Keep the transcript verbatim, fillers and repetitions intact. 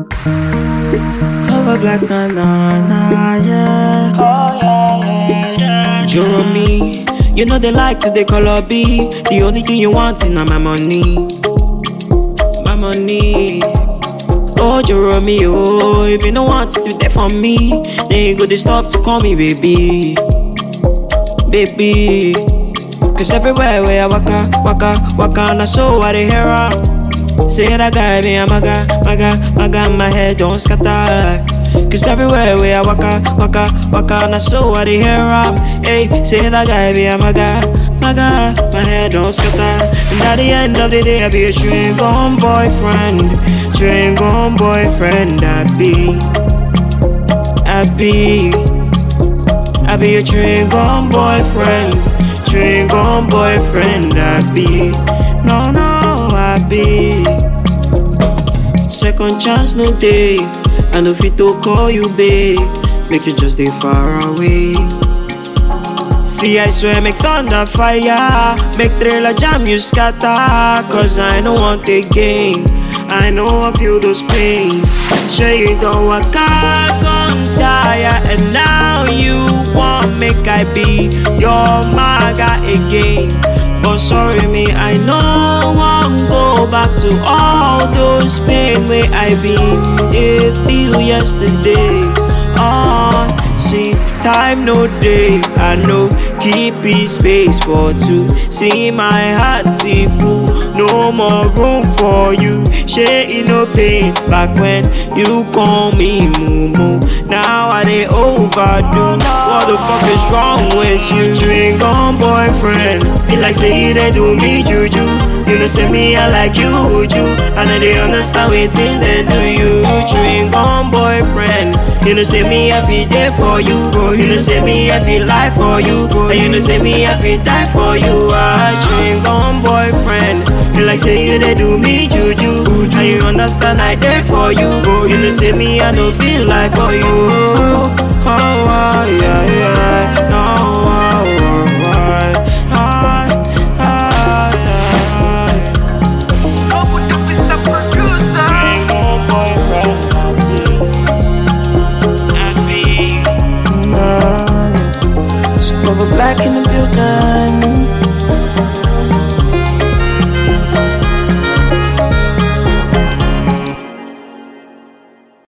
Cover black, na na na, yeah. Oh yeah, yeah, yeah. Jeremy, you know they like to they color B. The only thing you want is my money, my money. Oh Jeremy, oh, if you don't want to do that for me, then you go to stop to call me baby, baby. Cause everywhere where I waka, waka, waka, and I so I they hear her. Say that guy be a maga, maga, maga, my head don't scatter. Cause everywhere where I waka, waka, waka, and I so I they hear her. Hey, say that guy be a maga, maga, my head don't scatter. And at the end of the day I be a chewing gum boyfriend, chewing gum boyfriend. I be, I be, I be a chewing gum boyfriend, chewing gum boyfriend. I be, no, no, I be. Second chance no day, I know fit to call you babe, make you just stay far away. See I swear make thunder fire, make trailer jam you scatter. Cause I don't want the game, I know I feel those pains. Sure you don't want come tire, and now you want make I be your maga again. But sorry me, I know won't go back to all those pain where I been. It feel yesterday. Oh, see, time no day. I know keep it space for two. See my heart full, no more room for you. Share no pain back when you call me Mumu. Now I they overdo. What the fuck is wrong with you? Drink on boyfriend, be like say you they do me juju. You know say me I like you, would you? And I they understand waiting they do you. Drink on boyfriend, you know say me I feel there for you. You know say me I feel life for you. And you know say me I feel die for you. I drink on boyfriend, you like say you they do me juju. And you understand I there for you. You know say me I don't feel life for you. Oh, oh yeah, yeah. No, oh, oh, oh, oh, oh, yeah. Drink on boyfriend, happy, happy. It's Clover Black in the building.